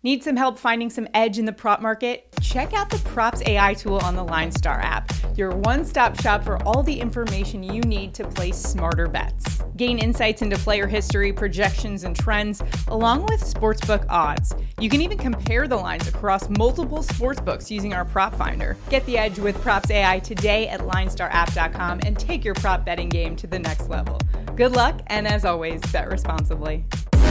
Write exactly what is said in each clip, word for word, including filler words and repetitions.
Need some help finding some edge in the prop market? Check out the Props A I tool on the LineStar app, your one-stop shop for all the information you need to place smarter bets. Gain insights into player history, projections, and trends, along with sportsbook odds. You can even compare the lines across multiple sportsbooks using our prop finder. Get the edge with Props A I today at line star app dot com and take your prop betting game to the next level. Good luck, and as always, bet responsibly.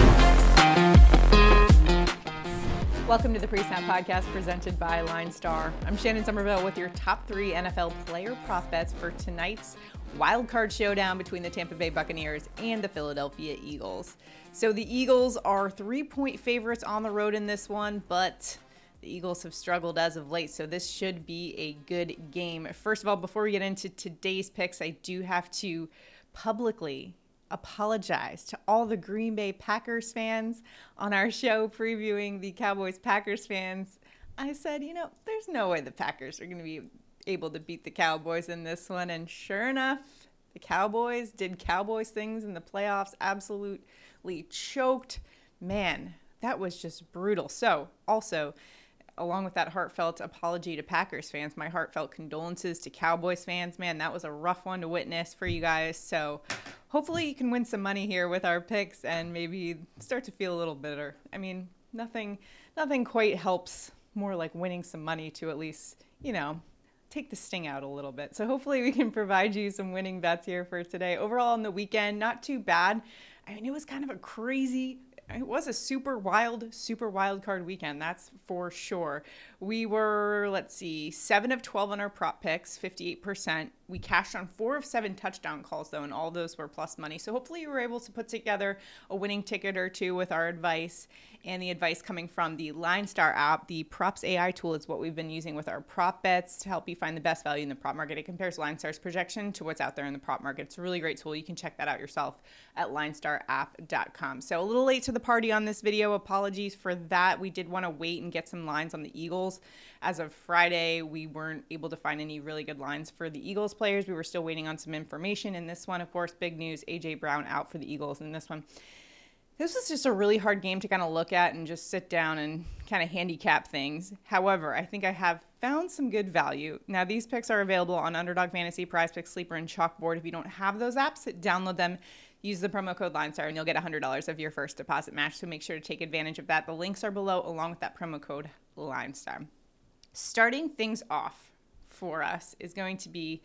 Welcome to the Pre-Snap Podcast presented by LineStar. I'm Shannon Somerville with your top three N F L player prop bets for tonight's wild card showdown between the Tampa Bay Buccaneers and the Philadelphia Eagles. So the Eagles are three-point favorites on the road in this one, but the Eagles have struggled as of late, so this should be a good game. First of all, before we get into today's picks, I do have to publicly apologize to all the Green Bay Packers fans on our show previewing the Cowboys-Packers fans. I said, you know, there's no way the Packers are going to be able to beat the Cowboys in this one. And sure enough, the Cowboys did Cowboys things in the playoffs, absolutely choked. Man, that was just brutal. So also, along with that heartfelt apology to Packers fans, my heartfelt condolences to Cowboys fans. Man, that was a rough one to witness for you guys. So hopefully you can win some money here with our picks and maybe start to feel a little bitter. I mean, nothing, nothing quite helps more like winning some money to at least, you know, take the sting out a little bit. So hopefully we can provide you some winning bets here for today. Overall on the weekend, not too bad. I mean, it was kind of a crazy It was a super wild, super wild card weekend, that's for sure. We were, let's see, seven of twelve on our prop picks, fifty-eight percent. We cashed on four of seven touchdown calls, though, and all those were plus money. So hopefully you were able to put together a winning ticket or two with our advice, and the advice coming from the LineStar app. The Props A I tool is what we've been using with our prop bets to help you find the best value in the prop market. It compares LineStar's projection to what's out there in the prop market. It's a really great tool. You can check that out yourself at line star app dot com. So a little late to the party on this video. Apologies for that. We did want to wait and get some lines on the Eagles. As of Friday, we weren't able to find any really good lines for the Eagles players. We were still waiting on some information. In this one, of course, big news, A J Brown out for the Eagles in this one. This was just a really hard game to kind of look at and just sit down and kind of handicap things. However, I think I have found some good value. Now, these picks are available on Underdog Fantasy, Prize Picks, Sleeper, and Chalkboard. If you don't have those apps, download them. Use the promo code LineStar and you'll get one hundred dollars of your first deposit match. So make sure to take advantage of that. The links are below along with that promo code LineStar. Starting things off for us is going to be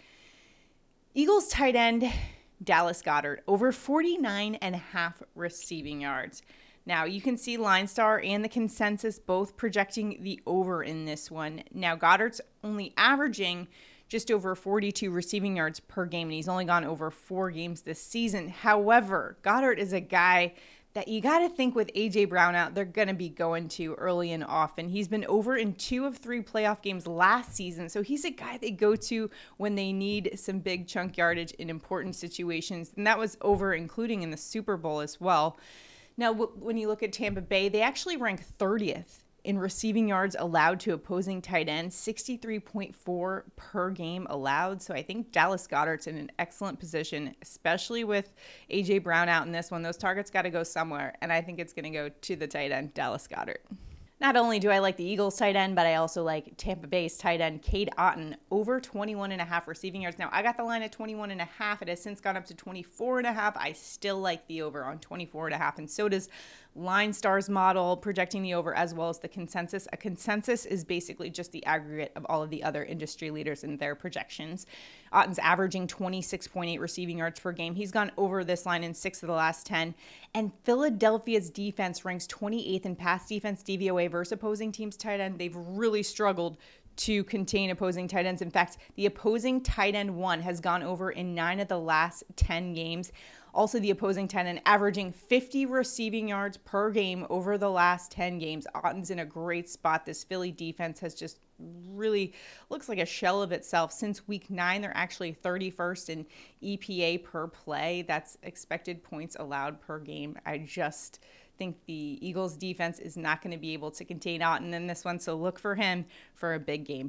Eagles tight end Dallas Goedert, over forty-nine and a half receiving yards. Now, you can see LineStar and the consensus both projecting the over in this one. Now, Goddard's only averaging just over forty-two receiving yards per game, and he's only gone over four games this season. However, Goedert is a guy that you got to think with A J Brown out, they're going to be going to early and often. He's been over in two of three playoff games last season, so he's a guy they go to when they need some big chunk yardage in important situations, and that was over including in the Super Bowl as well. Now, w- when you look at Tampa Bay, they actually rank thirtieth in receiving yards allowed to opposing tight ends, sixty-three point four per game allowed. So I think Dallas Goedert's in an excellent position, especially with A J Brown out in this one. Those targets got to go somewhere, and I think it's going to go to the tight end, Dallas Goedert. Not only do I like the Eagles tight end, but I also like Tampa Bay's tight end, Cade Otton, over twenty-one and a half receiving yards. Now, I got the line at twenty-one and a half. It has since gone up to twenty-four and a half. I still like the over on twenty-four and a half, and so does LineStar's model projecting the over as well as the consensus. A consensus is basically just the aggregate of all of the other industry leaders and their projections. Otton's averaging twenty-six point eight receiving yards per game. He's gone over this line in six of the last ten. And Philadelphia's defense ranks twenty-eighth in pass defense D V O A versus opposing teams' tight end. They've really struggled to contain opposing tight ends. In fact, the opposing tight end one has gone over in nine of the last ten games. Also, the opposing tight end averaging fifty receiving yards per game over the last ten games. Otton's in a great spot. This Philly defense has just really looks like a shell of itself. Since week nine, they're actually thirty-first in E P A per play. That's expected points allowed per game. I just think the Eagles defense is not going to be able to contain Otton in this one, so look for him for a big game here.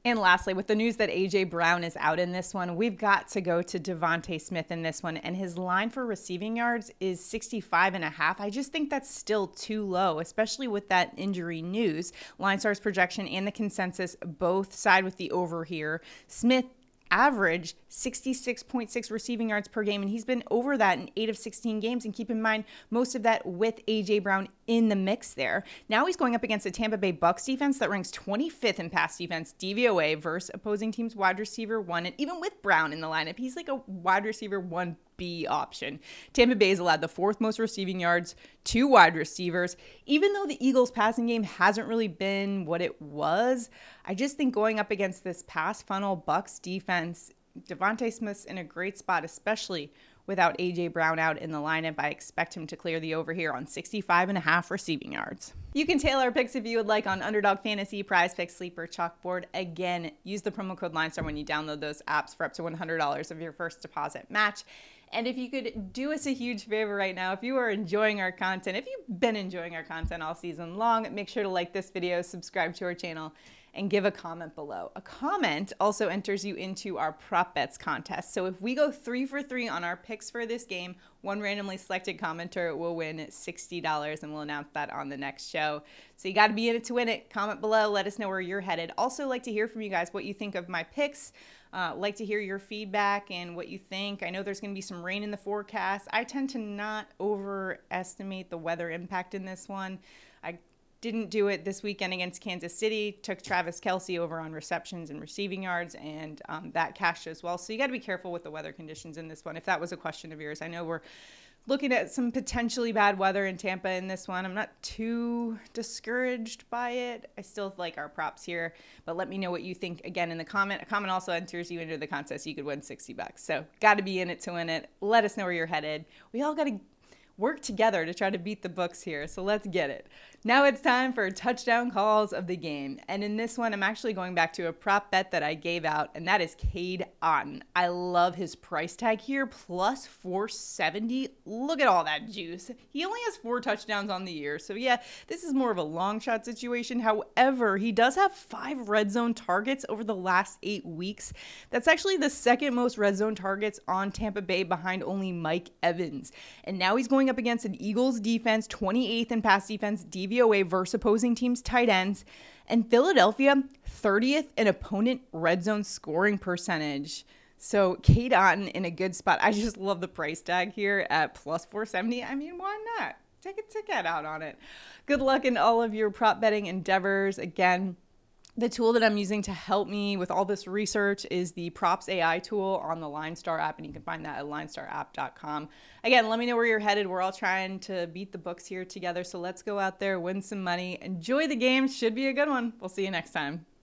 And lastly, with the news that A J Brown is out in this one, we've got to go to Devontae Smith in this one. And his line for receiving yards is sixty-five and a half. I just think that's still too low, especially with that injury news. LineStar's projection and the consensus both side with the over here. Smith averaged sixty-six point six receiving yards per game, and he's been over that in eight of sixteen games. And keep in mind, most of that with A J Brown in the mix there. Now he's going up against a Tampa Bay Bucs defense that ranks twenty-fifth in pass defense D V O A versus opposing team's wide receiver one. And even with Brown in the lineup, he's like a wide receiver one B option. Tampa Bay has allowed the fourth most receiving yards to wide receivers. Even though the Eagles passing game hasn't really been what it was, I just think going up against this pass funnel Bucs defense, Devontae Smith's in a great spot, especially without A J Brown out in the lineup. I expect him to clear the over here on sixty-five and a half receiving yards. You can tailor our picks if you would like on Underdog Fantasy, Prize Picks, Sleeper, Chalkboard. Again, use the promo code LineStar when you download those apps for up to one hundred dollars of your first deposit match. And if you could do us a huge favor right now, if you are enjoying our content, if you've been enjoying our content all season long, make sure to like this video, subscribe to our channel, and give a comment below. A comment also enters you into our prop bets contest. So if we go three for three on our picks for this game, one randomly selected commenter will win sixty dollars, and we'll announce that on the next show. So you got to be in it to win it. Comment below. Let us know where you're headed. Also like to hear from you guys what you think of my picks. Uh, like to hear your feedback and what you think. I know there's going to be some rain in the forecast. I tend to not overestimate the weather impact in this one. I didn't do it this weekend against Kansas City. Took Travis Kelce over on receptions and receiving yards, and um, that cashed as well. So you got to be careful with the weather conditions in this one, if that was a question of yours. I know we're looking at some potentially bad weather in Tampa in this one. I'm not too discouraged by it. I still like our props here, but let me know what you think again in the comment. A comment also enters you into the contest. You could win sixty bucks. So got to be in it to win it. Let us know where you're headed. We all got to work together to try to beat the books here. So let's get it. Now it's time for touchdown calls of the game. And in this one, I'm actually going back to a prop bet that I gave out, and that is Cade Otton. I love his price tag here, plus four seventy. Look at all that juice. He only has four touchdowns on the year. So yeah, this is more of a long shot situation. However, he does have five red zone targets over the last eight weeks. That's actually the second most red zone targets on Tampa Bay behind only Mike Evans. And now he's going up against an Eagles defense, twenty-eighth in pass defense, D V O A versus opposing teams' tight ends, and Philadelphia, thirtieth in opponent red zone scoring percentage. So Cade Otton in a good spot. I just love the price tag here at plus four seventy. I mean, why not? Take a ticket out on it. Good luck in all of your prop betting endeavors. Again, the tool that I'm using to help me with all this research is the Props A I tool on the LineStar app, and you can find that at line star app dot com. Again, let me know where you're headed. We're all trying to beat the books here together, so let's go out there, win some money, enjoy the game. Should be a good one. We'll see you next time.